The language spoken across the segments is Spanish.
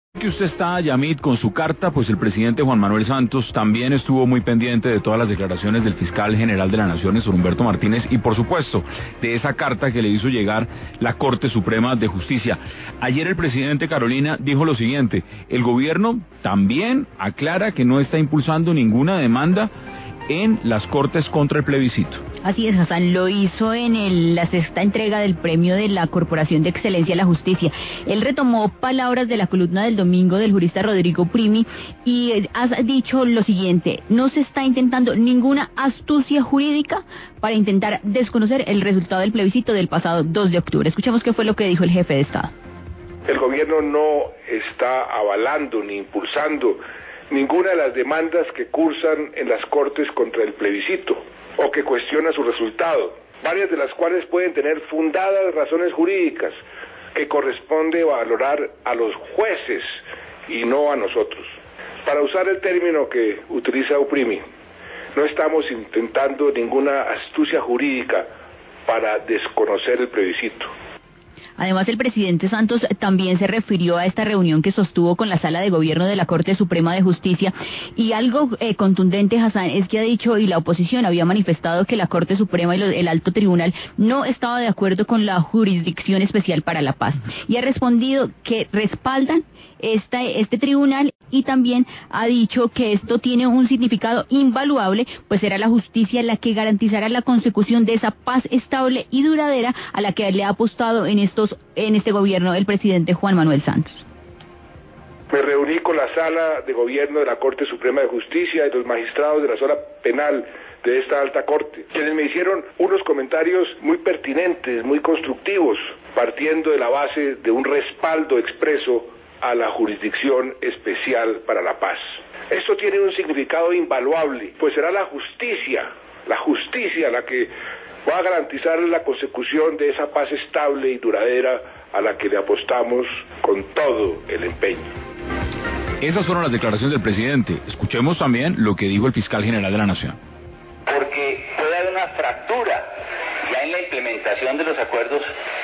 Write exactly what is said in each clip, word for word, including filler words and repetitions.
Que usted está, Yamit, con su carta, pues el presidente Juan Manuel Santos también estuvo muy pendiente de todas las declaraciones del fiscal general de la Nación, Néstor Humberto Martínez, y por supuesto, de esa carta que le hizo llegar la Corte Suprema de Justicia. Ayer el presidente, Carolina, dijo lo siguiente: el gobierno también aclara que no está impulsando ninguna demanda en las Cortes contra el plebiscito. Así es, Hassan, lo hizo en el, la sexta entrega del premio de la Corporación de Excelencia a la Justicia. Él retomó palabras de la columna del domingo del jurista Rodrigo Primi y ha dicho lo siguiente: no se está intentando ninguna astucia jurídica para intentar desconocer el resultado del plebiscito del pasado dos de octubre. Escuchemos qué fue lo que dijo el jefe de Estado. El gobierno no está avalando ni impulsando ninguna de las demandas que cursan en las Cortes contra el plebiscito o que cuestiona su resultado, varias de las cuales pueden tener fundadas razones jurídicas que corresponde valorar a los jueces y no a nosotros. Para usar el término que utiliza Uprimi, no estamos intentando ninguna astucia jurídica para desconocer el plebiscito. Además, el presidente Santos también se refirió a esta reunión que sostuvo con la Sala de Gobierno de la Corte Suprema de Justicia, y algo eh, contundente, Hassan, es que ha dicho, y la oposición había manifestado, que la Corte Suprema y lo, el Alto Tribunal no estaba de acuerdo con la Jurisdicción Especial para la Paz, y ha respondido que respaldan esta, este tribunal, y también ha dicho que esto tiene un significado invaluable, pues será la justicia la que garantizará la consecución de esa paz estable y duradera a la que le ha apostado en estos en este gobierno el presidente Juan Manuel Santos. Me reuní con la Sala de Gobierno de la Corte Suprema de Justicia y los magistrados de la Sala Penal de esta alta corte, quienes me hicieron unos comentarios muy pertinentes, muy constructivos, partiendo de la base de un respaldo expreso a la Jurisdicción Especial para la Paz. Esto tiene un significado invaluable, pues será la justicia, la justicia la que va a garantizar la consecución de esa paz estable y duradera a la que le apostamos con todo el empeño. Esas fueron las declaraciones del presidente. Escuchemos también lo que dijo el fiscal general de la Nación. Porque puede haber una fractura ya en la implementación de los acuerdos,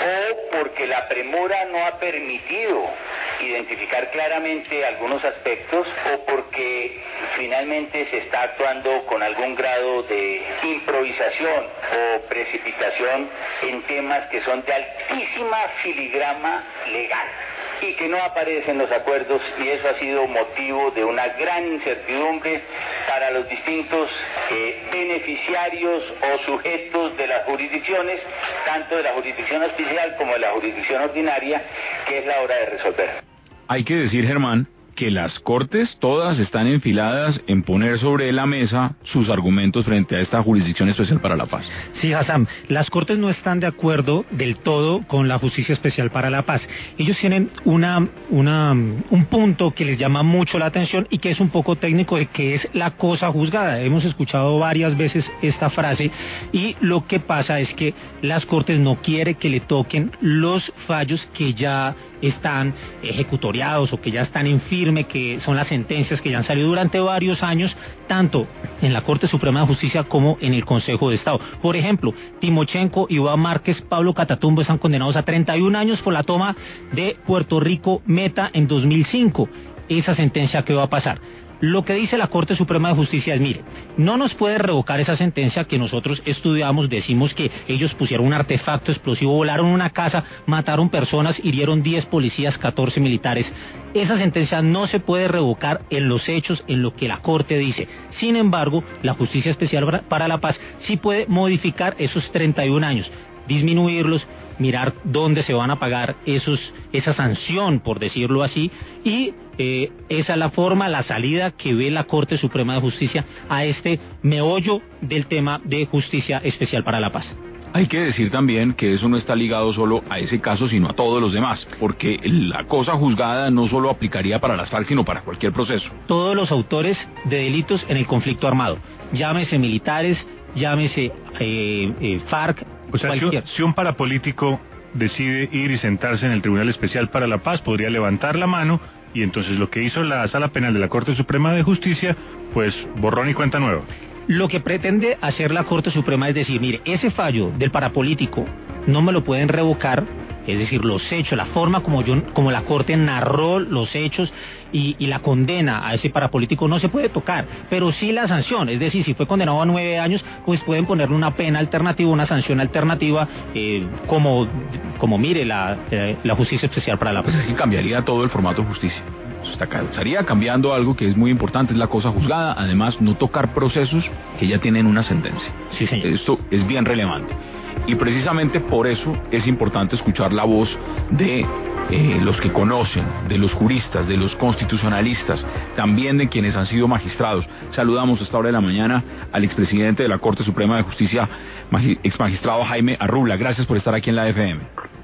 o porque la premura no ha permitido identificar claramente algunos aspectos, o porque finalmente se está actuando con algún grado de improvisación o precipitación en temas que son de altísima filigrama legal y que no aparecen en los acuerdos, y eso ha sido motivo de una gran incertidumbre para los distintos eh, beneficiarios o sujetos de las jurisdicciones, tanto de la jurisdicción especial como de la jurisdicción ordinaria, que es la hora de resolver. Hay que decir, Germán, que las Cortes todas están enfiladas en poner sobre la mesa sus argumentos frente a esta Jurisdicción Especial para la Paz. Sí, Hassan, las Cortes no están de acuerdo del todo con la Justicia Especial para la Paz. Ellos tienen una, una, un punto que les llama mucho la atención y que es un poco técnico, de que es la cosa juzgada. Hemos escuchado varias veces esta frase, y lo que pasa es que las Cortes no quieren que le toquen los fallos que ya están ejecutoriados o que ya están en firme, que son las sentencias que ya han salido durante varios años, tanto en la Corte Suprema de Justicia como en el Consejo de Estado. Por ejemplo, Timochenko, Iván Márquez, Pablo Catatumbo están condenados a treinta y un años por la toma de Puerto Rico Meta en dos mil cinco. Esa sentencia, ¿qué va a pasar? Lo que dice la Corte Suprema de Justicia es, mire, no nos puede revocar esa sentencia que nosotros estudiamos, decimos que ellos pusieron un artefacto explosivo, volaron una casa, mataron personas, hirieron diez policías, catorce militares. Esa sentencia no se puede revocar en los hechos, en lo que la Corte dice. Sin embargo, la Justicia Especial para la Paz sí puede modificar esos treinta y un años, disminuirlos, mirar dónde se van a pagar esos, esa sanción, por decirlo así, y eh, esa es la forma, la salida que ve la Corte Suprema de Justicia a este meollo del tema de Justicia Especial para la Paz. Hay que decir también que eso no está ligado solo a ese caso, sino a todos los demás, porque la cosa juzgada no solo aplicaría para las FARC, sino para cualquier proceso. Todos los autores de delitos en el conflicto armado, llámese militares, llámese eh, eh, FARC, o sea, si, si un parapolítico decide ir y sentarse en el Tribunal Especial para la Paz, podría levantar la mano, y entonces lo que hizo la Sala Penal de la Corte Suprema de Justicia, pues borrón y cuenta nueva. Lo que pretende hacer la Corte Suprema es decir, mire, ese fallo del parapolítico no me lo pueden revocar es decir, los hechos, la forma como yo, como la Corte narró los hechos y, y la condena a ese parapolítico no se puede tocar, pero sí la sanción, es decir, si fue condenado a nueve años, pues pueden ponerle una pena alternativa, una sanción alternativa, eh, como, como mire la, eh, la Justicia Especial para la Paz. Pues es que cambiaría todo el formato de justicia. Estaría cambiando algo que es muy importante, es la cosa juzgada, además no tocar procesos que ya tienen una sentencia. Sí, señor. Esto es bien relevante. Y precisamente por eso es importante escuchar la voz de eh, los que conocen, de los juristas, de los constitucionalistas, también de quienes han sido magistrados. Saludamos a esta hora de la mañana al expresidente de la Corte Suprema de Justicia, magi- exmagistrado Jaime Arrubla. Gracias por estar aquí en la F M.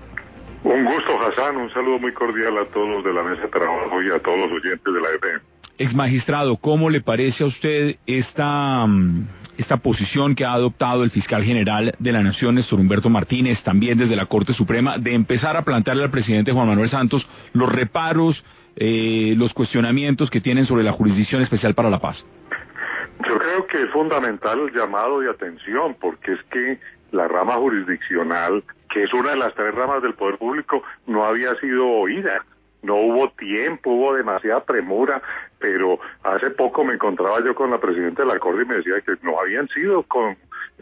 Un gusto, Hassan, un saludo muy cordial a todos los de la mesa de trabajo y a todos los oyentes de la F M. Exmagistrado, ¿cómo le parece a usted esta, esta posición que ha adoptado el fiscal general de la Nación, Néstor Humberto Martínez, también desde la Corte Suprema, de empezar a plantearle al presidente Juan Manuel Santos los reparos, eh, los cuestionamientos que tienen sobre la Jurisdicción Especial para la Paz? Yo creo que es fundamental el llamado de atención, porque es que la rama jurisdiccional, que es una de las tres ramas del poder público, no había sido oída. No hubo tiempo, hubo demasiada premura, pero hace poco me encontraba yo con la presidenta de la Corte y me decía que no habían sido con,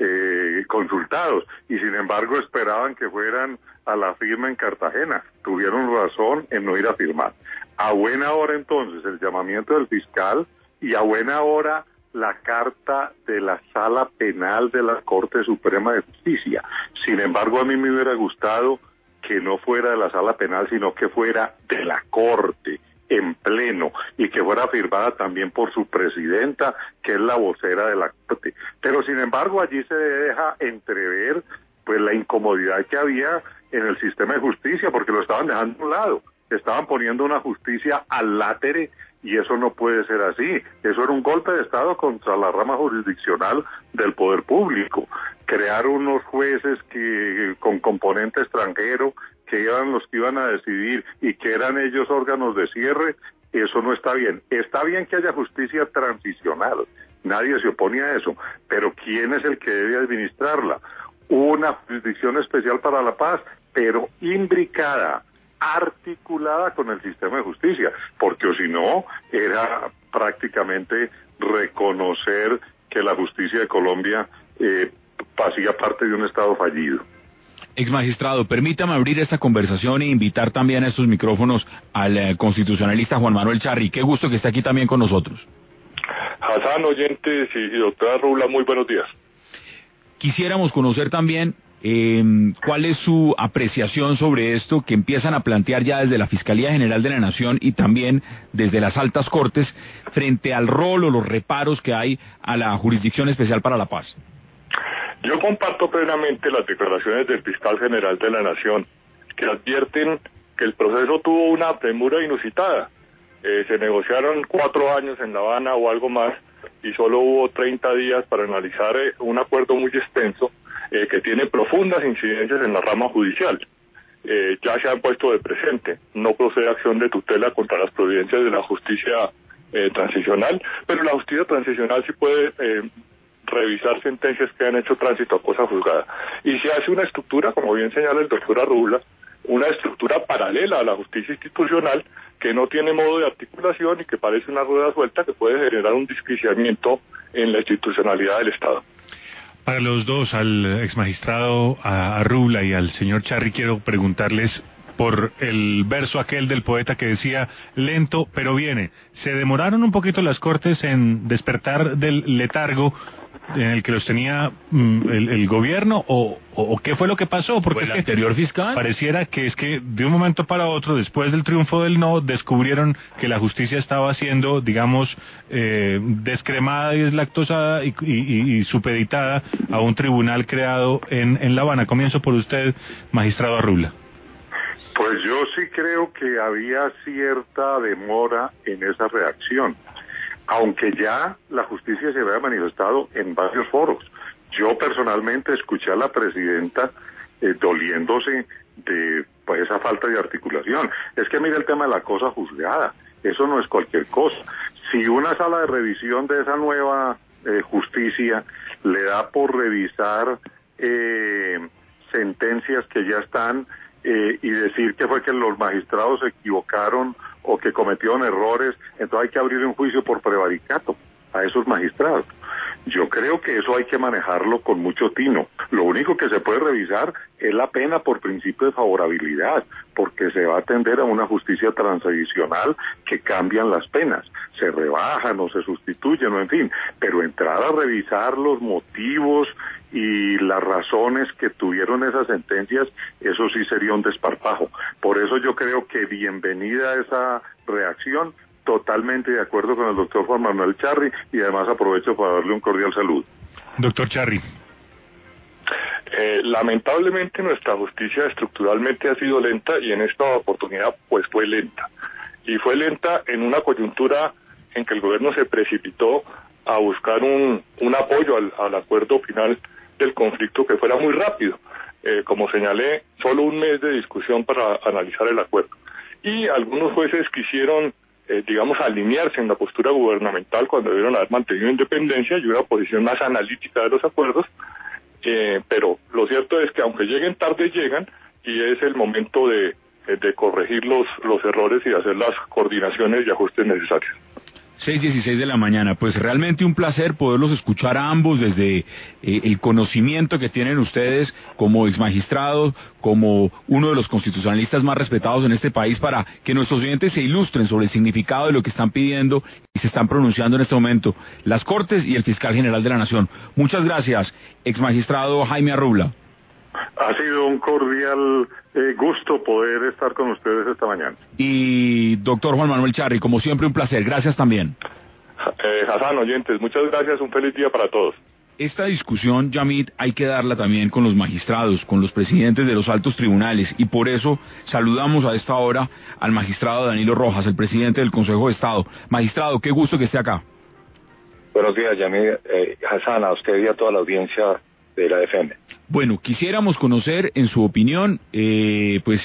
eh, consultados y sin embargo esperaban que fueran a la firma en Cartagena. Tuvieron razón en no ir a firmar. A buena hora entonces el llamamiento del fiscal y a buena hora la carta de la Sala Penal de la Corte Suprema de Justicia. Sin embargo, a mí me hubiera gustado que no fuera de la Sala Penal, sino que fuera de la Corte, en pleno, y que fuera firmada también por su presidenta, que es la vocera de la Corte. Pero sin embargo, allí se deja entrever pues la incomodidad que había en el sistema de justicia, porque lo estaban dejando a un lado. Estaban poniendo una justicia al látere y eso no puede ser así. Eso era un golpe de Estado contra la rama jurisdiccional del poder público. Crear unos jueces que con componente extranjero, que eran los que iban a decidir y que eran ellos órganos de cierre, eso no está bien. Está bien que haya justicia transicional, nadie se opone a eso, pero ¿quién es el que debe administrarla? Una jurisdicción especial para la paz, pero imbricada, articulada con el sistema de justicia, porque o si no, era prácticamente reconocer que la justicia de Colombia eh, hacía parte de un Estado fallido. Exmagistrado, permítame abrir esta conversación e invitar también a estos micrófonos al eh, constitucionalista Juan Manuel Charri. Qué gusto que esté aquí también con nosotros. Hassan, oyentes y, y doctora Rubla, muy buenos días. Quisiéramos conocer también Eh, ¿cuál es su apreciación sobre esto que empiezan a plantear ya desde la Fiscalía General de la Nación y también desde las altas cortes frente al rol o los reparos que hay a la Jurisdicción Especial para la Paz? Yo comparto plenamente las declaraciones del Fiscal General de la Nación, que advierten que el proceso tuvo una premura inusitada. Eh, se negociaron cuatro años en La Habana o algo más y solo hubo treinta días para analizar eh, un acuerdo muy extenso Eh, que tiene profundas incidencias en la rama judicial. Eh, ya se han puesto de presente. No procede acción de tutela contra las providencias de la justicia eh, transicional, pero la justicia transicional sí puede eh, revisar sentencias que han hecho tránsito a cosa juzgada. Y se hace una estructura, como bien señala el doctor Arrubla, una estructura paralela a la justicia institucional que no tiene modo de articulación y que parece una rueda suelta que puede generar un desquiciamiento en la institucionalidad del Estado. Para los dos, al exmagistrado Arrubla y al señor Charri, quiero preguntarles por el verso aquel del poeta que decía, lento pero viene. ¿Se demoraron un poquito las Cortes en despertar del letargo en el que los tenía mm, el, el gobierno o, o, o qué fue lo que pasó? Porque el anterior fiscal pareciera que es que de un momento para otro, después del triunfo del no, descubrieron que la justicia estaba siendo, digamos, eh, descremada y deslactosada y, y, y supeditada a un tribunal creado en, en La Habana. Comienzo por usted, magistrado Arrubla. Pues yo sí creo que había cierta demora en esa reacción, aunque ya la justicia se había manifestado en varios foros. Yo personalmente escuché a la presidenta eh, doliéndose de pues, esa falta de articulación. Es que mira el tema de la cosa juzgada, eso no es cualquier cosa. Si una sala de revisión de esa nueva eh, justicia le da por revisar eh, sentencias que ya están eh, y decir que fue que los magistrados se equivocaron o que cometieron errores, entonces hay que abrir un juicio por prevaricato a esos magistrados. Yo creo que eso hay que manejarlo con mucho tino. Lo único que se puede revisar es la pena por principio de favorabilidad, porque se va a atender a una justicia transicional que cambian las penas, se rebajan o se sustituyen, o en fin, pero entrar a revisar los motivos y las razones que tuvieron esas sentencias, eso sí sería un desparpajo. Por eso yo creo que bienvenida esa reacción. Totalmente de acuerdo con el doctor Juan Manuel Charri, y además aprovecho para darle un cordial saludo. Doctor Charri. Eh, lamentablemente nuestra justicia estructuralmente ha sido lenta, y en esta oportunidad pues fue lenta. Y fue lenta en una coyuntura en que el gobierno se precipitó a buscar un, un apoyo al, al acuerdo final del conflicto que fuera muy rápido. Eh, como señalé, solo un mes de discusión para analizar el acuerdo. Y algunos jueces quisieron Eh, digamos, alinearse en la postura gubernamental cuando debieron haber mantenido independencia y una posición más analítica de los acuerdos, eh, pero lo cierto es que aunque lleguen tarde, llegan, y es el momento de, de corregir los, los errores y de hacer las coordinaciones y ajustes necesarios. seis dieciséis de la mañana, pues realmente un placer poderlos escuchar a ambos desde eh, el conocimiento que tienen ustedes como exmagistrados, como uno de los constitucionalistas más respetados en este país, para que nuestros oyentes se ilustren sobre el significado de lo que están pidiendo y se están pronunciando en este momento las Cortes y el Fiscal General de la Nación. Muchas gracias, exmagistrado Jaime Arrubla. Ha sido un cordial eh, gusto poder estar con ustedes esta mañana. Y doctor Juan Manuel Charri, como siempre un placer, gracias también. Eh, Hassan, oyentes, muchas gracias, un feliz día para todos. Esta discusión, Yamit, hay que darla también con los magistrados, con los presidentes de los altos tribunales, y por eso saludamos a esta hora al magistrado Danilo Rojas, el presidente del Consejo de Estado. Magistrado, qué gusto que esté acá. Buenos días, Yamit, eh, Hassan, a usted y a toda la audiencia de la F M. Bueno, quisiéramos conocer, en su opinión, eh, pues,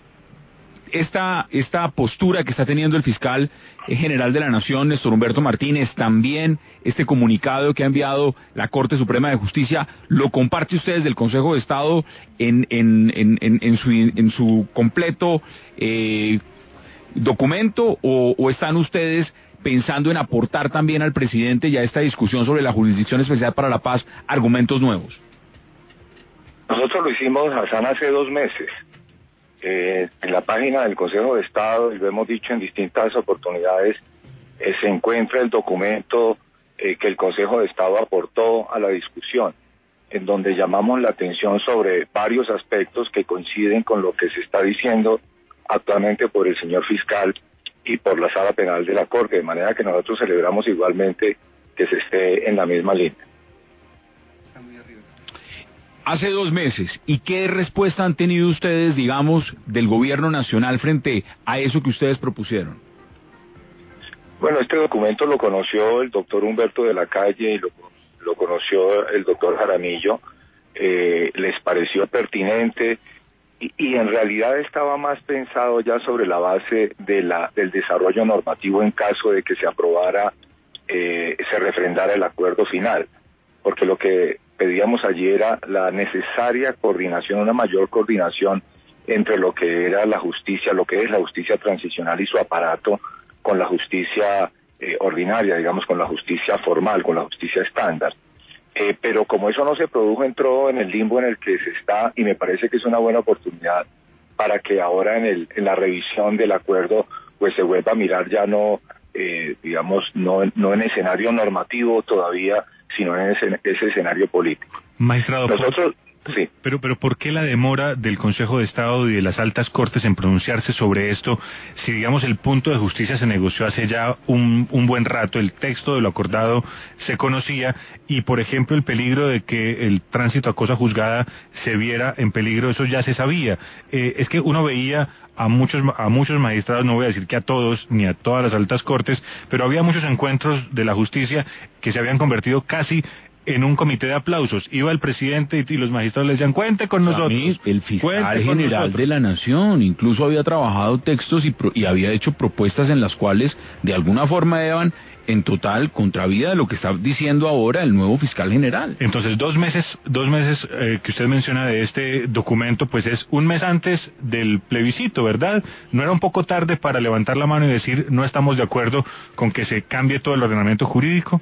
esta, esta postura que está teniendo el fiscal general de la Nación, Néstor Humberto Martínez, también este comunicado que ha enviado la Corte Suprema de Justicia. ¿Lo comparte usted desde el Consejo de Estado en, en, en, en, en, su, en su completo eh, documento, o, o están ustedes pensando en aportar también al presidente y a esta discusión sobre la Jurisdicción Especial para la Paz argumentos nuevos? Nosotros lo hicimos, Hassan, hace dos meses. Eh, en la página del Consejo de Estado, y lo hemos dicho en distintas oportunidades, eh, se encuentra el documento eh, que el Consejo de Estado aportó a la discusión, en donde llamamos la atención sobre varios aspectos que coinciden con lo que se está diciendo actualmente por el señor fiscal y por la Sala Penal de la Corte, de manera que nosotros celebramos igualmente que se esté en la misma línea. Hace dos meses, ¿y qué respuesta han tenido ustedes, digamos, del gobierno nacional frente a eso que ustedes propusieron? Bueno, este documento lo conoció el doctor Humberto de la Calle y lo, lo conoció el doctor Jaramillo, eh, les pareció pertinente y, y en realidad estaba más pensado ya sobre la base de la, del desarrollo normativo en caso de que se aprobara, eh, se refrendara el acuerdo final, porque lo que pedíamos allí era la necesaria coordinación, una mayor coordinación entre lo que era la justicia, lo que es la justicia transicional y su aparato, con la justicia eh, ordinaria, digamos, con la justicia formal, con la justicia estándar. Eh, pero como eso no se produjo, entró en el limbo en el que se está, y me parece que es una buena oportunidad para que ahora en, el, en la revisión del acuerdo pues se vuelva a mirar ya no, eh, digamos, no, no en escenario normativo todavía, sino en ese, ese escenario político. Magistrado, nosotros, por, sí. Pero, pero ¿por qué la demora del Consejo de Estado y de las altas cortes en pronunciarse sobre esto? Si, digamos, el punto de justicia se negoció hace ya un, un buen rato, el texto de lo acordado se conocía, y, por ejemplo, el peligro de que el tránsito a cosa juzgada se viera en peligro, eso ya se sabía. Eh, es que uno veía a muchos a muchos magistrados, no voy a decir que a todos, ni a todas las altas cortes, pero había muchos encuentros de la justicia que se habían convertido casi en un comité de aplausos. Iba el presidente y, y los magistrados le decían, cuente con nosotros. Mí, el fiscal general nosotros. de la Nación, incluso había trabajado textos y, pro, y había hecho propuestas en las cuales de alguna forma daban en total contravía de lo que está diciendo ahora el nuevo fiscal general. Entonces, dos meses, dos meses eh, que usted menciona de este documento, pues es un mes antes del plebiscito, ¿verdad? ¿No era un poco tarde para levantar la mano y decir no estamos de acuerdo con que se cambie todo el ordenamiento jurídico?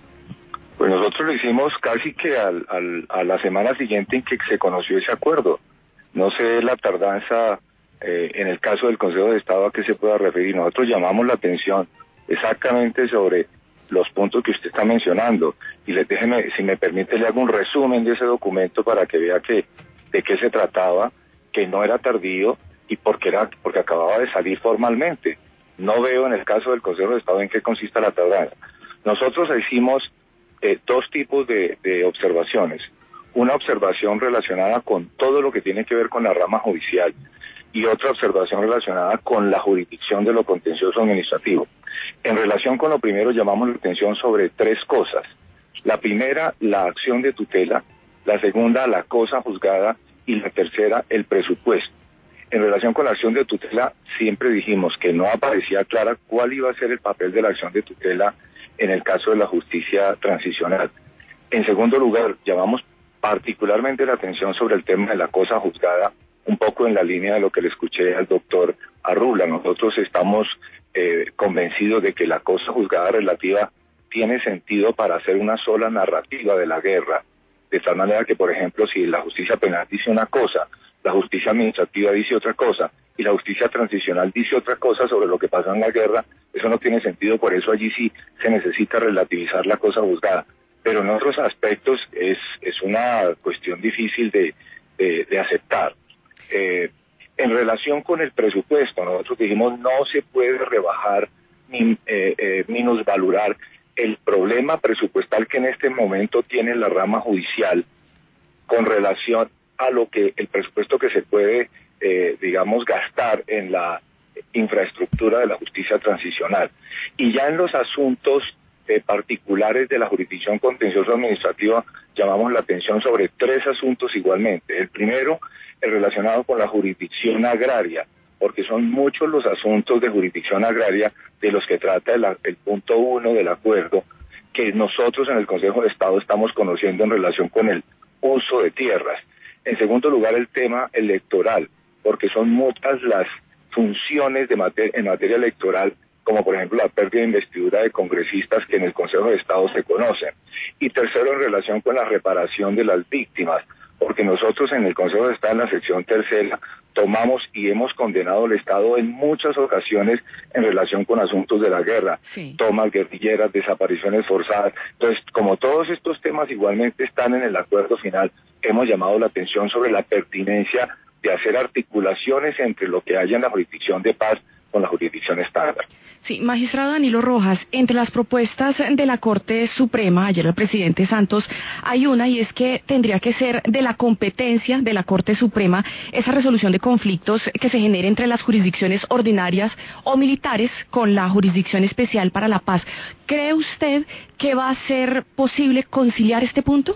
Pues nosotros lo hicimos casi que al, al, a la semana siguiente en que se conoció ese acuerdo. No sé la tardanza eh, en el caso del Consejo de Estado a qué se pueda referir. Nosotros llamamos la atención exactamente sobre los puntos que usted está mencionando. Y les déjeme, si me permite, le hago un resumen de ese documento para que vea que de qué se trataba, que no era tardío y porque era porque acababa de salir formalmente. No veo en el caso del Consejo de Estado en qué consiste la tardanza. Nosotros hicimos Eh, dos tipos de, de observaciones. Una observación relacionada con todo lo que tiene que ver con la rama judicial y otra observación relacionada con la jurisdicción de lo contencioso administrativo. En relación con lo primero llamamos la atención sobre tres cosas. La primera, la acción de tutela. La segunda, la cosa juzgada. Y la tercera, el presupuesto. En relación con la acción de tutela, siempre dijimos que no aparecía clara cuál iba a ser el papel de la acción de tutela en el caso de la justicia transicional. En segundo lugar, llamamos particularmente la atención sobre el tema de la cosa juzgada, un poco en la línea de lo que le escuché al doctor Arrula. Nosotros estamos eh, convencidos de que la cosa juzgada relativa tiene sentido para hacer una sola narrativa de la guerra, de tal manera que, por ejemplo, si la justicia penal dice una cosa, la justicia administrativa dice otra cosa, y la justicia transicional dice otra cosa sobre lo que pasa en la guerra, eso no tiene sentido, por eso allí sí se necesita relativizar la cosa juzgada. Pero en otros aspectos es, es una cuestión difícil de, de, de aceptar. Eh, en relación con el presupuesto, nosotros dijimos no se puede rebajar ni eh, eh, minusvalorar el problema presupuestal que en este momento tiene la rama judicial con relación a lo que el presupuesto que se puede, eh, digamos, gastar en la infraestructura de la justicia transicional. Y ya en los asuntos eh, particulares de la jurisdicción contencioso administrativa llamamos la atención sobre tres asuntos igualmente. El primero, el relacionado con la jurisdicción agraria, porque son muchos los asuntos de jurisdicción agraria de los que trata el, el punto uno del acuerdo, que nosotros en el Consejo de Estado estamos conociendo en relación con el uso de tierras. En segundo lugar, el tema electoral, porque son muchas las funciones de mater- en materia electoral, como por ejemplo la pérdida de investidura de congresistas que en el Consejo de Estado se conocen. Y tercero, en relación con la reparación de las víctimas, porque nosotros en el Consejo de Estado, en la sección tercera, tomamos y hemos condenado al Estado en muchas ocasiones en relación con asuntos de la guerra, sí. Tomas guerrilleras, desapariciones forzadas. Entonces, como todos estos temas igualmente están en el acuerdo final, hemos llamado la atención sobre la pertinencia de hacer articulaciones entre lo que haya en la jurisdicción de paz con la jurisdicción estándar. Sí, magistrado Danilo Rojas, entre las propuestas de la Corte Suprema, ayer el presidente Santos, hay una y es que tendría que ser de la competencia de la Corte Suprema esa resolución de conflictos que se genere entre las jurisdicciones ordinarias o militares con la Jurisdicción Especial para la Paz. ¿Cree usted que va a ser posible conciliar este punto?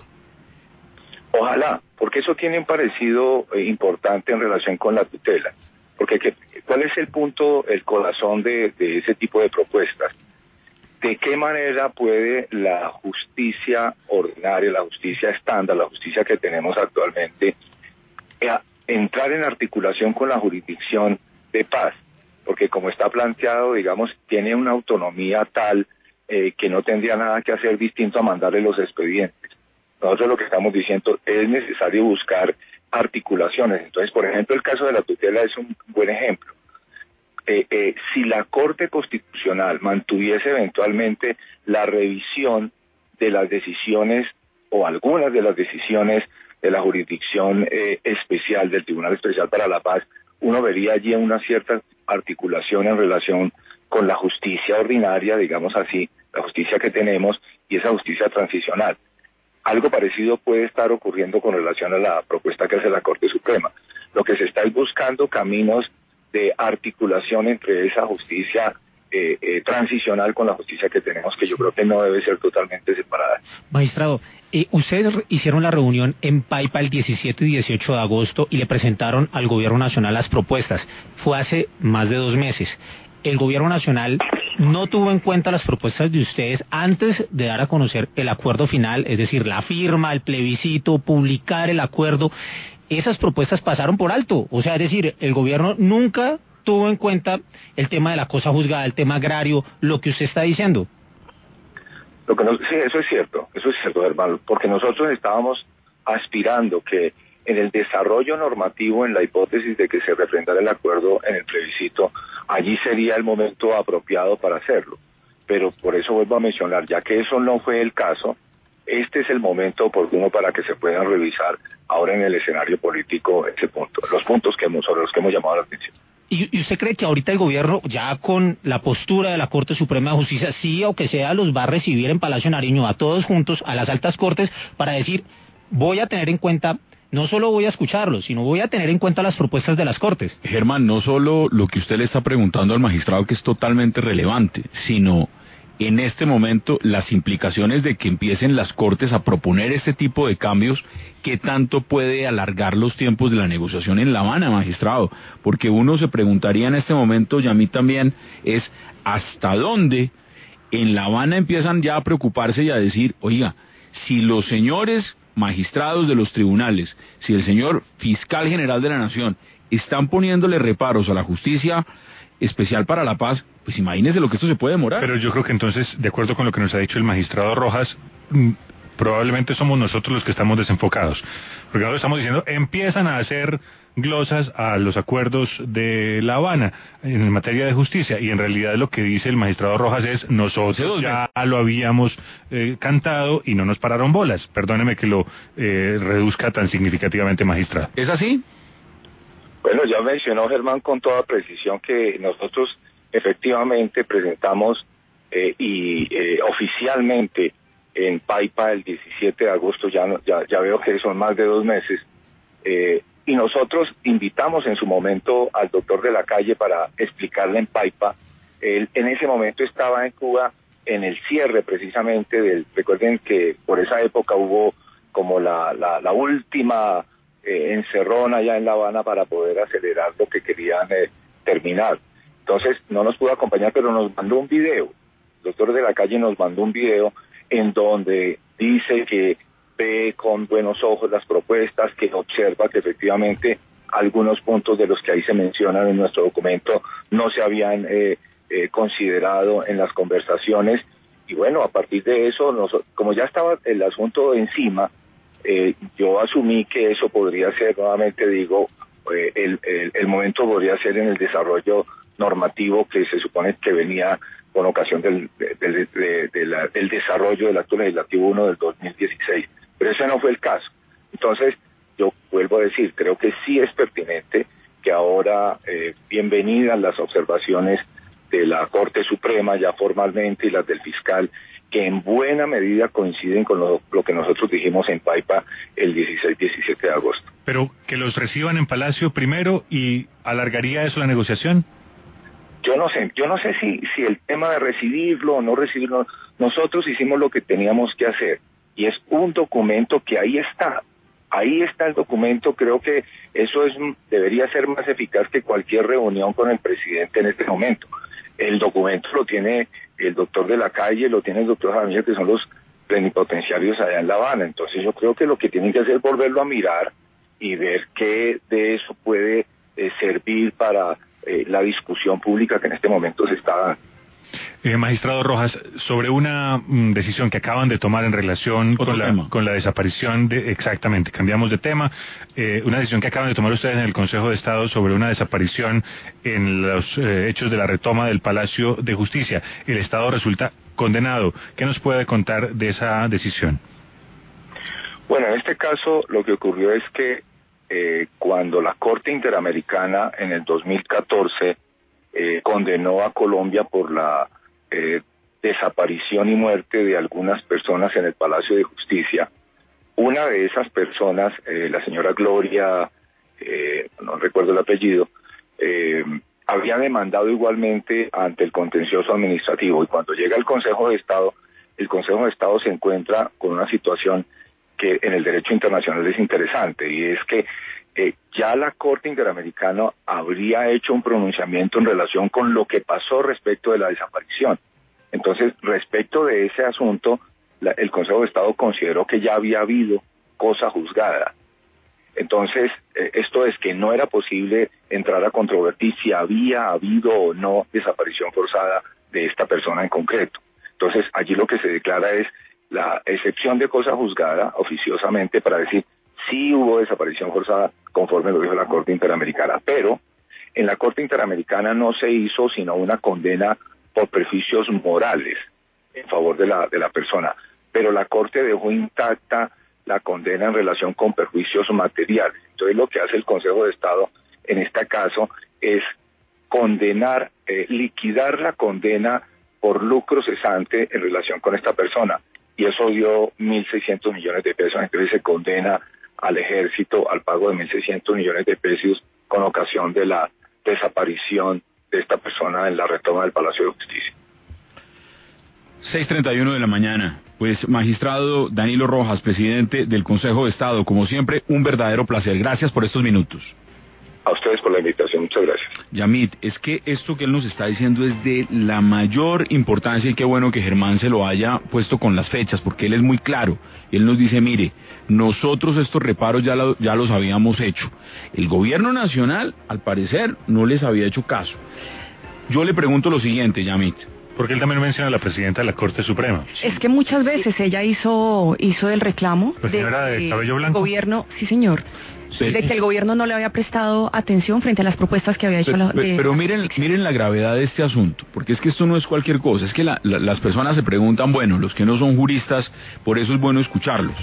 Ojalá, porque eso tiene un parecido eh, importante en relación con la tutela. Porque ¿qué, ¿cuál es el punto, el corazón de, de ese tipo de propuestas? ¿De qué manera puede la justicia ordinaria, la justicia estándar, la justicia que tenemos actualmente, eh, entrar en articulación con la jurisdicción de paz? Porque como está planteado, digamos, tiene una autonomía tal eh, que no tendría nada que hacer distinto a mandarle los expedientes. Nosotros lo que estamos diciendo es necesario buscar articulaciones. Entonces, por ejemplo, el caso de la tutela es un buen ejemplo. Eh, eh, si la Corte Constitucional mantuviese eventualmente la revisión de las decisiones o algunas de las decisiones de la jurisdicción eh, especial del Tribunal Especial para la Paz, uno vería allí una cierta articulación en relación con la justicia ordinaria, digamos así, la justicia que tenemos y esa justicia transicional. Algo parecido puede estar ocurriendo con relación a la propuesta que hace la Corte Suprema. Lo que se está es buscando caminos de articulación entre esa justicia eh, eh, transicional con la justicia que tenemos, que yo creo que no debe ser totalmente separada. Magistrado, eh, ustedes hicieron la reunión en Paipa el diecisiete y dieciocho de agosto y le presentaron al Gobierno Nacional las propuestas. Fue hace más de dos meses. El Gobierno Nacional no tuvo en cuenta las propuestas de ustedes antes de dar a conocer el acuerdo final, es decir, la firma, el plebiscito, publicar el acuerdo. Esas propuestas pasaron por alto. O sea, es decir, el Gobierno nunca tuvo en cuenta el tema de la cosa juzgada, el tema agrario, lo que usted está diciendo. Lo que no, sí, eso es cierto, eso es cierto, hermano, porque nosotros estábamos aspirando que en el desarrollo normativo, en la hipótesis de que se refrendara el acuerdo en el plebiscito, allí sería el momento apropiado para hacerlo. Pero por eso vuelvo a mencionar, ya que eso no fue el caso, este es el momento oportuno para que se puedan revisar ahora en el escenario político ese punto, los puntos que hemos, sobre los que hemos llamado la atención. ¿Y, ¿Y usted cree que ahorita el gobierno, ya con la postura de la Corte Suprema de Justicia, sí o que sea, los va a recibir en Palacio Nariño a todos juntos, a las altas cortes, para decir, voy a tener en cuenta, no solo voy a escucharlos, sino voy a tener en cuenta las propuestas de las Cortes? Germán, no solo lo que usted le está preguntando al magistrado, que es totalmente relevante, sino en este momento las implicaciones de que empiecen las Cortes a proponer este tipo de cambios, ¿qué tanto puede alargar los tiempos de la negociación en La Habana, magistrado? Porque uno se preguntaría en este momento, y a mí también, es ¿hasta dónde en La Habana empiezan ya a preocuparse y a decir, oiga, si los señores magistrados de los tribunales, si el señor fiscal general de la Nación están poniéndole reparos a la justicia especial para la paz, pues imagínese lo que esto se puede demorar? Pero yo creo que entonces, de acuerdo con lo que nos ha dicho el magistrado Rojas, probablemente somos nosotros los que estamos desenfocados. Porque ahora estamos diciendo, empiezan a hacer glosas a los acuerdos de La Habana en materia de justicia, y en realidad lo que dice el magistrado Rojas es, nosotros ya lo habíamos eh, cantado y no nos pararon bolas. Perdóneme que lo eh, reduzca tan significativamente, magistrado. ¿Es así? Bueno, ya mencionó Germán con toda precisión que nosotros efectivamente presentamos eh, y eh, oficialmente en Paipa el diecisiete de agosto, ya, ya, ya veo que son más de dos meses, eh, y nosotros invitamos en su momento al doctor de la calle para explicarle en Paipa. Él en ese momento estaba en Cuba en el cierre precisamente del, recuerden que por esa época hubo como la, la, la última eh, encerrón allá en La Habana para poder acelerar lo que querían eh, terminar. Entonces no nos pudo acompañar, pero nos mandó un video. El doctor de la calle nos mandó un video en donde dice que ve con buenos ojos las propuestas, que observa que efectivamente algunos puntos de los que ahí se mencionan en nuestro documento no se habían eh, eh, considerado en las conversaciones. Y bueno, a partir de eso, nos, como ya estaba el asunto encima, eh, yo asumí que eso podría ser, nuevamente digo, eh, el, el, el momento podría ser en el desarrollo normativo que se supone que venía con ocasión del, del, del, del, del desarrollo del acto legislativo uno del dos mil dieciséis. Pero ese no fue el caso. Entonces, yo vuelvo a decir, creo que sí es pertinente que ahora, eh, bienvenidas las observaciones de la Corte Suprema ya formalmente y las del fiscal, que en buena medida coinciden con lo, lo que nosotros dijimos en Paipa el dieciséis diecisiete de agosto. Pero que los reciban en Palacio primero, ¿y alargaría eso la negociación? Yo no sé, yo no sé si, si el tema de recibirlo o no recibirlo, nosotros hicimos lo que teníamos que hacer, y es un documento que ahí está, ahí está el documento. Creo que eso es debería ser más eficaz que cualquier reunión con el presidente en este momento. El documento lo tiene el doctor de la calle, lo tiene el doctor Jaramillo, que son los plenipotenciarios allá en La Habana. Entonces yo creo que lo que tienen que hacer es volverlo a mirar y ver qué de eso puede eh, servir para eh, la discusión pública que en este momento se está dando. Eh, magistrado Rojas, sobre una mm, decisión que acaban de tomar en relación con la, con la desaparición de, exactamente, cambiamos de tema, eh, una decisión que acaban de tomar ustedes en el Consejo de Estado sobre una desaparición en los eh, hechos de la retoma del Palacio de Justicia. El Estado resulta condenado. ¿Qué nos puede contar de esa decisión? Bueno, en este caso lo que ocurrió es que eh, cuando la Corte Interamericana en el dos mil catorce eh, condenó a Colombia por la Eh, desaparición y muerte de algunas personas en el Palacio de Justicia. Una de esas personas, eh, la señora Gloria, eh, no recuerdo el apellido, eh, había demandado igualmente ante el contencioso administrativo, y cuando llega el Consejo de Estado, el Consejo de Estado se encuentra con una situación que en el derecho internacional es interesante, y es que eh, ya la Corte Interamericana habría hecho un pronunciamiento en relación con lo que pasó respecto de la desaparición. Entonces, respecto de ese asunto, la, el Consejo de Estado consideró que ya había habido cosa juzgada. Entonces, eh, esto es que no era posible entrar a controvertir si había habido o no desaparición forzada de esta persona en concreto. Entonces, allí lo que se declara es la excepción de cosa juzgada oficiosamente para decir si hubo desaparición forzada conforme lo dijo la Corte Interamericana, pero en la Corte Interamericana no se hizo sino una condena por perjuicios morales en favor de la, de la persona, pero la Corte dejó intacta la condena en relación con perjuicios materiales. Entonces lo que hace el Consejo de Estado en este caso es condenar, eh, liquidar la condena por lucro cesante en relación con esta persona, y eso dio mil seiscientos millones de pesos. Entonces se condena al ejército al pago de mil seiscientos millones de pesos con ocasión de la desaparición de esta persona en la retoma del Palacio de Justicia. seis treinta y uno de la mañana. Pues, magistrado Danilo Rojas, presidente del Consejo de Estado, como siempre, un verdadero placer. Gracias por estos minutos. A ustedes por la invitación, muchas gracias. Yamit, es que esto que él nos está diciendo es de la mayor importancia, y qué bueno que Germán se lo haya puesto con las fechas, porque él es muy claro. Él nos dice, mire, nosotros estos reparos ya, lo, ya los habíamos hecho. El gobierno nacional, al parecer, no les había hecho caso. Yo le pregunto lo siguiente, Yamit. Porque él también menciona a la presidenta de la Corte Suprema. Es que muchas veces ella hizo hizo el reclamo pues de, de cabello blanco. Gobierno, sí señor, pero, de que el gobierno no le había prestado atención frente a las propuestas que había hecho. Pero, la, de... pero miren, miren la gravedad de este asunto, porque es que esto no es cualquier cosa, es que la, la, las personas se preguntan, bueno, los que no son juristas, por eso es bueno escucharlos.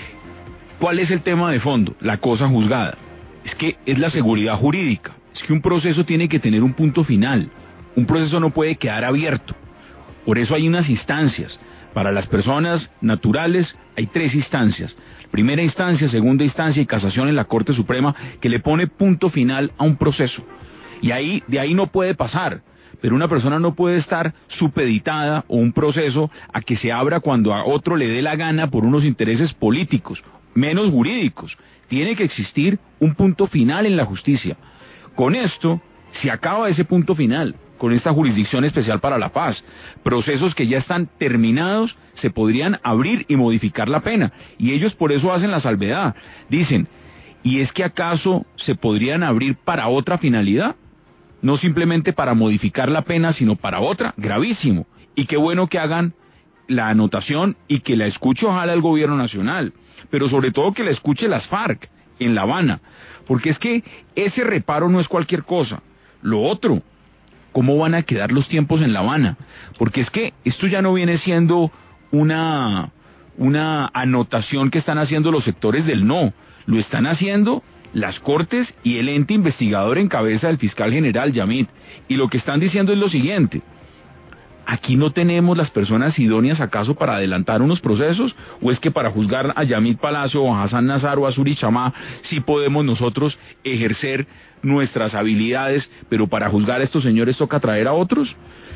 ¿Cuál es el tema de fondo? La cosa juzgada. Es que es la seguridad jurídica, es que un proceso tiene que tener un punto final. Un proceso no puede quedar abierto. Por eso hay unas instancias. Para las personas naturales hay tres instancias. Primera instancia, segunda instancia y casación en la Corte Suprema, que le pone punto final a un proceso. Y ahí, de ahí no puede pasar. Pero una persona no puede estar supeditada o un proceso a que se abra cuando a otro le dé la gana por unos intereses políticos, menos jurídicos. Tiene que existir un punto final en la justicia. Con esto se acaba ese punto final. Con esta jurisdicción especial para la paz, procesos que ya están terminados se podrían abrir y modificar la pena, y ellos por eso hacen la salvedad. Dicen, ¿y es que acaso se podrían abrir para otra finalidad? No simplemente para modificar la pena, sino para otra, gravísimo. Y qué bueno que hagan la anotación y que la escuche ojalá el gobierno nacional, pero sobre todo que la escuche las FARC en La Habana, porque es que ese reparo no es cualquier cosa. Lo otro, ¿cómo van a quedar los tiempos en La Habana? Porque es que esto ya no viene siendo una, una anotación que están haciendo los sectores del no, lo están haciendo las Cortes y el ente investigador en cabeza del fiscal general Yamit. Y lo que están diciendo es lo siguiente: ¿aquí no tenemos las personas idóneas acaso para adelantar unos procesos? ¿O es que para juzgar a Yamit Palacio o a Hassan Nazar o a Suri Chamá sí podemos nosotros ejercer nuestras habilidades, pero para juzgar a estos señores toca traer a otros?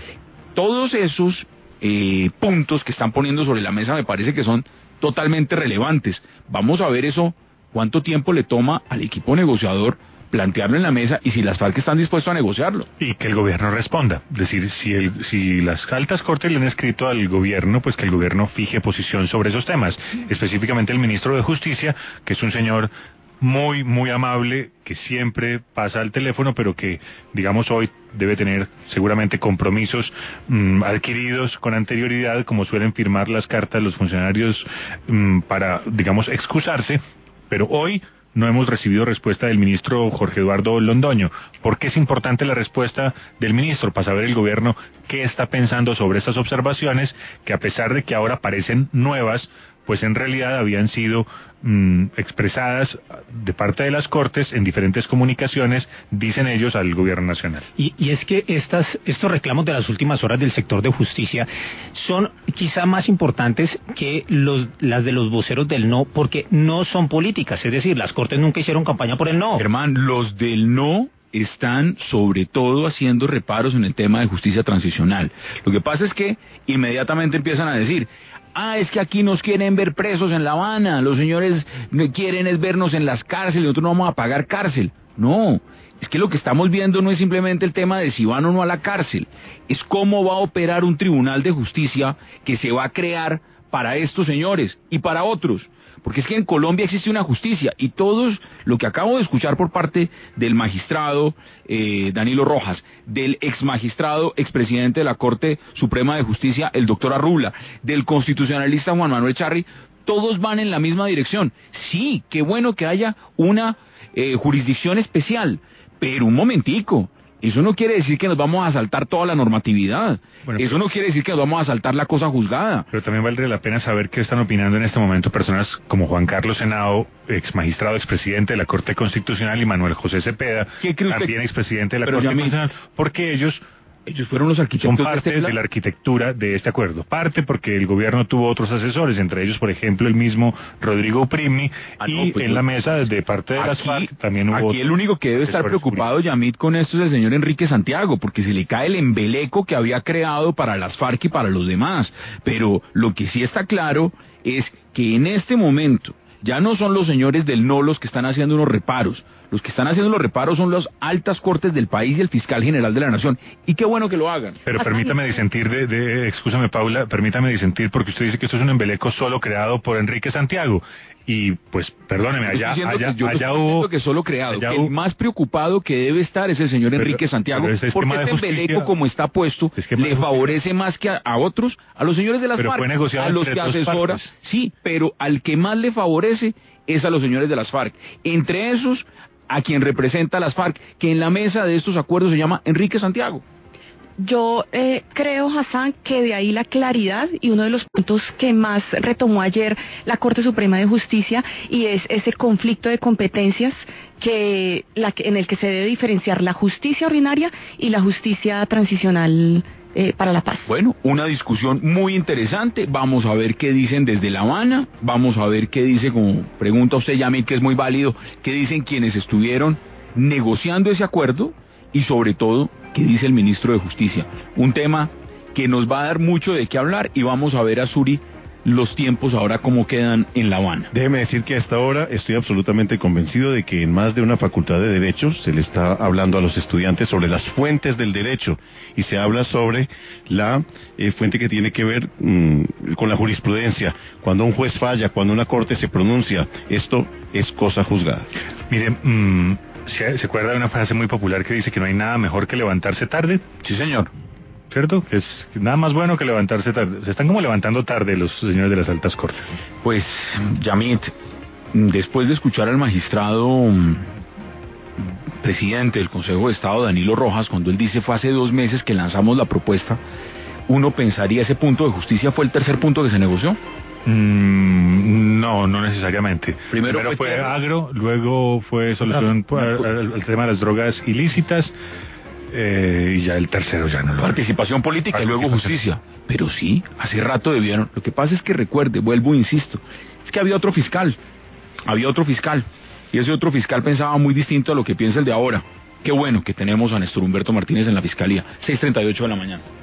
Todos esos eh, puntos que están poniendo sobre la mesa me parece que son totalmente relevantes. Vamos a ver eso, cuánto tiempo le toma al equipo negociador plantearlo en la mesa y si las FARC están dispuestos a negociarlo. Y que el gobierno responda. Es decir, si, el, si las altas cortes le han escrito al gobierno, pues que el gobierno fije posición sobre esos temas. Específicamente el ministro de Justicia, que es un señor muy, muy amable, que siempre pasa al teléfono, pero que, digamos, hoy debe tener seguramente compromisos mmm, adquiridos con anterioridad, como suelen firmar las cartas los funcionarios mmm, para, digamos, excusarse, pero hoy no hemos recibido respuesta del ministro Jorge Eduardo Londoño. ¿Por qué es importante la respuesta del ministro? Para saber el gobierno qué está pensando sobre estas observaciones, que a pesar de que ahora parecen nuevas, pues en realidad habían sido mmm, expresadas de parte de las Cortes en diferentes comunicaciones, dicen ellos, al gobierno nacional. Y, y es que estas, estos reclamos de las últimas horas del sector de justicia son quizá más importantes que los, las de los voceros del no, porque no son políticas, es decir, las Cortes nunca hicieron campaña por el no. Germán, los del no están sobre todo haciendo reparos en el tema de justicia transicional. Lo que pasa es que inmediatamente empiezan a decir, ah, es que aquí nos quieren ver presos en La Habana, los señores quieren es vernos en las cárceles, nosotros no vamos a pagar cárcel. No, es que lo que estamos viendo no es simplemente el tema de si van o no a la cárcel, es cómo va a operar un tribunal de justicia que se va a crear para estos señores y para otros. Porque es que en Colombia existe una justicia y todos, lo que acabo de escuchar por parte del magistrado eh, Danilo Rojas, del ex magistrado, expresidente de la Corte Suprema de Justicia, el doctor Arrula, del constitucionalista Juan Manuel Charri, todos van en la misma dirección. Sí, qué bueno que haya una eh, jurisdicción especial, pero un momentico. Eso no quiere decir que nos vamos a saltar toda la normatividad. Bueno, eso no quiere decir que nos vamos a saltar la cosa juzgada. Pero también valdría la pena saber qué están opinando en este momento personas como Juan Carlos Henao, ex magistrado, expresidente de la Corte Constitucional, y Manuel José Cepeda, también expresidente de la Pero Corte Yamit, Constitucional, porque ellos... Ellos fueron los arquitectos son parte de, este de la arquitectura de este acuerdo. Parte porque el gobierno tuvo otros asesores, entre ellos, por ejemplo, el mismo Rodrigo Uprimi, ah, no, y pues en yo, la mesa, de parte de aquí, las FARC, también hubo... Aquí el único que debe estar preocupado, Yamit, con esto es el señor Enrique Santiago, porque se le cae el embeleco que había creado para las FARC y para los demás. Pero lo que sí está claro es que en este momento ya no son los señores del no los que están haciendo unos reparos. Los que están haciendo los reparos son las altas cortes del país y el fiscal general de la nación. Y qué bueno que lo hagan. Pero permítame disentir, de, de, excúsame Paula, permítame disentir porque usted dice que esto es un embeleco solo creado por Enrique Santiago. Y pues, perdóneme, allá, allá, yo allá no hubo... que solo creado, que el más preocupado que debe estar es el señor pero, Enrique Santiago, este porque este embeleco como está puesto, le favorece más que a, a otros, a los señores de las FARC, a los que asesora, sí, pero al que más le favorece es a los señores de las FARC. Entre esos, a quien representa a las FARC, que en la mesa de estos acuerdos se llama Enrique Santiago. Yo eh, creo, Hassan, que de ahí la claridad y uno de los puntos que más retomó ayer la Corte Suprema de Justicia, y es ese conflicto de competencias que, la, en el que se debe diferenciar la justicia ordinaria y la justicia transicional eh, para la paz. Bueno, una discusión muy interesante. Vamos a ver qué dicen desde La Habana, vamos a ver qué dice, como pregunta usted, Yamit, que es muy válido, qué dicen quienes estuvieron negociando ese acuerdo y sobre todo qué dice el ministro de Justicia. Un tema que nos va a dar mucho de qué hablar y vamos a ver a Suri los tiempos ahora cómo quedan en La Habana. Déjeme decir que hasta ahora estoy absolutamente convencido de que en más de una facultad de Derechos se le está hablando a los estudiantes sobre las fuentes del derecho y se habla sobre la eh, fuente que tiene que ver mmm, con la jurisprudencia. Cuando un juez falla, cuando una corte se pronuncia, esto es cosa juzgada. Mire, mmm, ¿se, ¿se acuerda de una frase muy popular que dice que no hay nada mejor que levantarse tarde? Sí, señor. ¿Cierto? Es nada más bueno que levantarse tarde. Se están como levantando tarde los señores de las altas cortes. Pues, Yamit, después de escuchar al magistrado presidente del Consejo de Estado, Danilo Rojas, cuando él dice fue hace dos meses que lanzamos la propuesta, uno pensaría ese punto de justicia fue el tercer punto que se negoció. Mm, no, no necesariamente. Primero, Primero fue, fue agro, luego fue solución no, al, al, al tema de las drogas ilícitas. Eh, y ya el tercero ya no lo... Participación política y luego justicia. Pero sí, hace rato debieron... Lo que pasa es que recuerde, vuelvo e insisto, es que había otro fiscal, había otro fiscal, y ese otro fiscal pensaba muy distinto a lo que piensa el de ahora. Qué bueno que tenemos a Néstor Humberto Martínez en la fiscalía. seis treinta y ocho de la mañana.